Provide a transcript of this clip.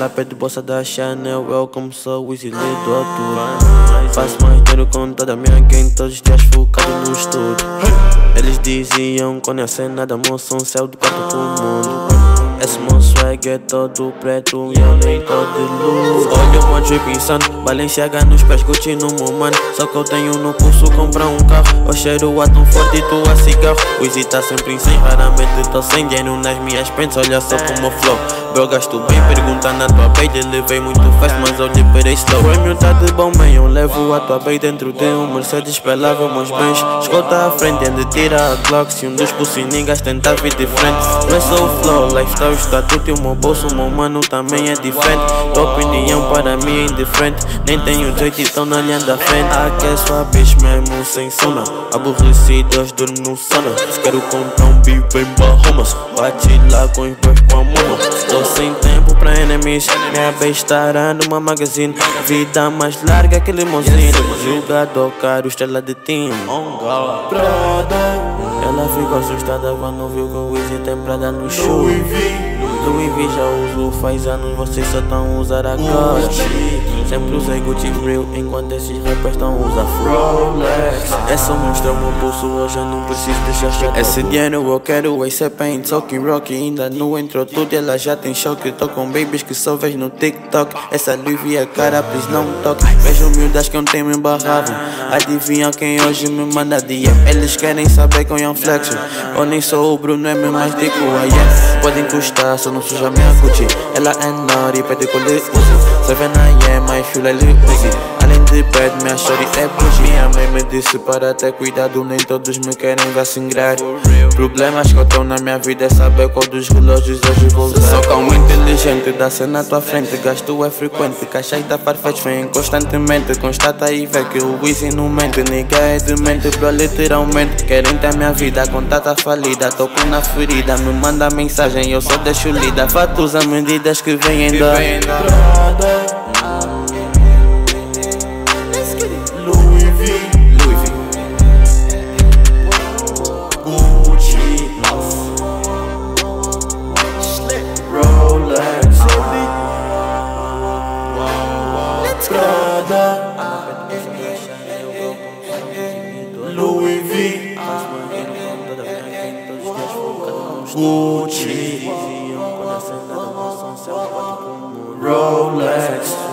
Ela pede bolsa da Chanel, eu como sou o Easy do altura. Faço mais dinheiro com toda a minha gang, todos os dias focado no estudo. Eles diziam quando ia ser nada, moço, um céu do quarto pro mundo. Esse meu swag é todo preto e eu nem tô de luz. Olha o monte pensando, Balenciaga nos pés, Gucci no meu mano. Só que eu tenho no pulso comprar um carro. Eu cheiro a tão forte e tu a cigarro. O Easy tá sempre sem, raramente tô sem dinheiro nas minhas pentes. Olha só como flow, eu gasto bem, pergunta na tua beira. Levei muito fast, mas eu liberei slow. O meu tá de bom meio, eu levo a tua beira dentro de um Mercedes pelável, meus bens. Escolta à frente, onde tira a Glock. Se um dos buciningas tentar vir de frente. Não é só o flow, lifestyle, estatuto e o meu bolso, o meu mano também é diferente. Tua opinião para mim é indiferente. Nem tenho jeito, então não olhando à frente. Aquece a bicho mesmo sem sono. Aborrecido, hoje durmo no sono. Se quero comprar um bico em Bahamas, bate lá com os boys com a mama. Tô sem tempo pra enemies, minha bestará numa magazine. Vida mais larga que limousine. Jogador caro, estrela de time. Ela ficou assustada quando viu que o Easy tem Prada no show. Louis V já uso faz anos, vocês só tão a usar agora. Sempre usei Gucci Real, enquanto esses rappers tão a usar Rolex. É só mostrar o meu pulso, hoje eu não preciso deixar chato. Esse dinheiro eu quero, esse é pain, talking rock. Ainda não entrou tudo e ela já tem choque. Tô com babies que só vejo no TikTok. Essa Louis V é cara, please não toque. Vejo humildes que ontem me embarravam. Adivinham quem hoje me manda DM. Eles querem saber quem é um flexo. Eu nem sou o Bruno, é meu mais dico, yeah. Pode encostar, só não suja minha Gucci. Ela é naughty, pede que eu lhe use. 7 AM, my feel like Lil Uzi. Além de bad, minha shorty é bougie. Minha mãe me disse para ter cuidado, nem todos me querem vacinar. Problemas que eu tenho na minha vida é saber qual dos relógios hoje vou usar. Sou calmo inteligente, dá cena à tua frente. Gasto é frequente, caixas da Farfetch vem constantemente. Constata e vê que o Easy não mente. Nigga é demente, bro, literalmente. Querem ter minha vida, contata falida. Toco na ferida, me manda mensagem, eu só deixo lida. Fatos a medidas que vêm da Prada. Louis V, Gucci, Rolex, Prada, Louis V, Gucci, Rolex.